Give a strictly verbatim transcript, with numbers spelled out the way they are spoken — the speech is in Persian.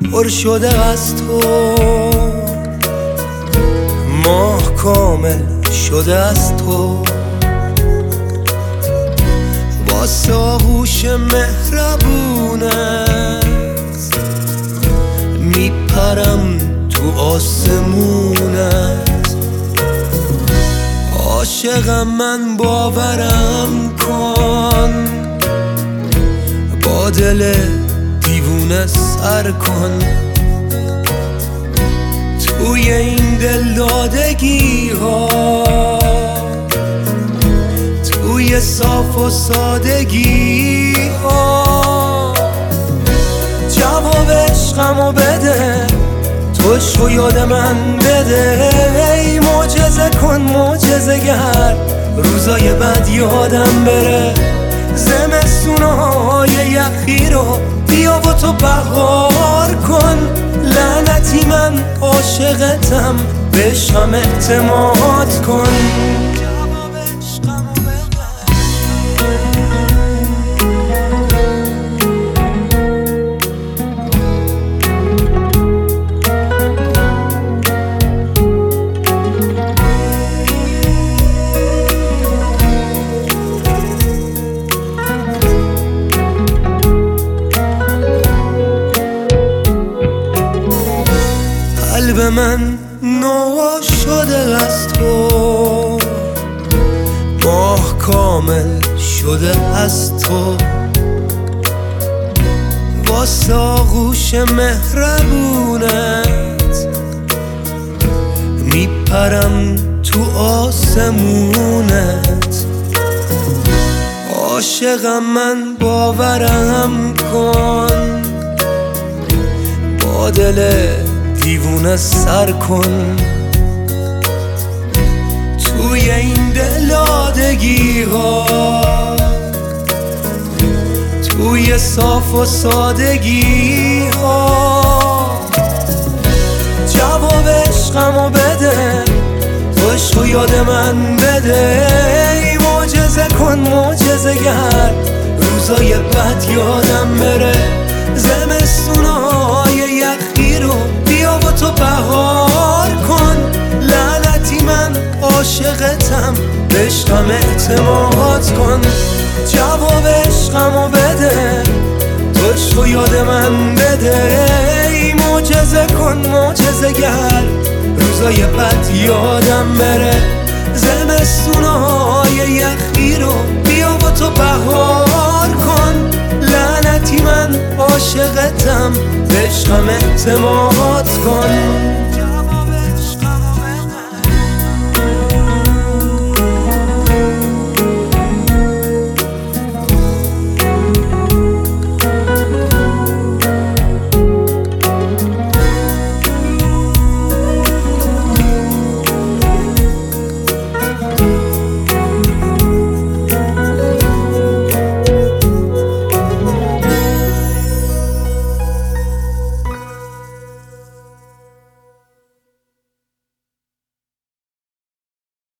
پر شده از تو، ماه کامل شده از تو. واسه آغوش مهربونت میپرم تو آسمونت. عاشقم من باورم کن، با دل دیوونه سر کن. توی این دل دادگی ها، توی صاف و سادگی ها، جواب عشقمو بده، توشو یاد من بده. ای معجزه کن معجزه گر، روزای بد یادم بره. زمستونهای یخی رو بیا و تو بهار کن. لعنتی من عاشقتم، به عشقم اعتماد کن. قلب من نوا شده از تو، ماه کامل شده از تو. واسه آغوش مهربونت میپرم تو آسمونت. عاشقم من باورم کن، با دل دیوونه سر کن. توی این دلادگی ها، توی صاف و سادگی ها، جواب عشقمو بده، تو عشقو یاد من بده. ای معجزه کن معجزه گر، روزای بد یادم بره. زمستونهای یخی رو بیا و تو بهار کن. لعنتی من عاشقتم، به عشقم اعتماد کن. جواب عشقمو بده، تو عشقو یاد من بده. ای معجزه کن معجزه گر، روزای بد یادم بره. زمستونهای یخی رو بیا و تو بهار کن. لعنتی من عاشقتم، به عشقم اعتماد کن.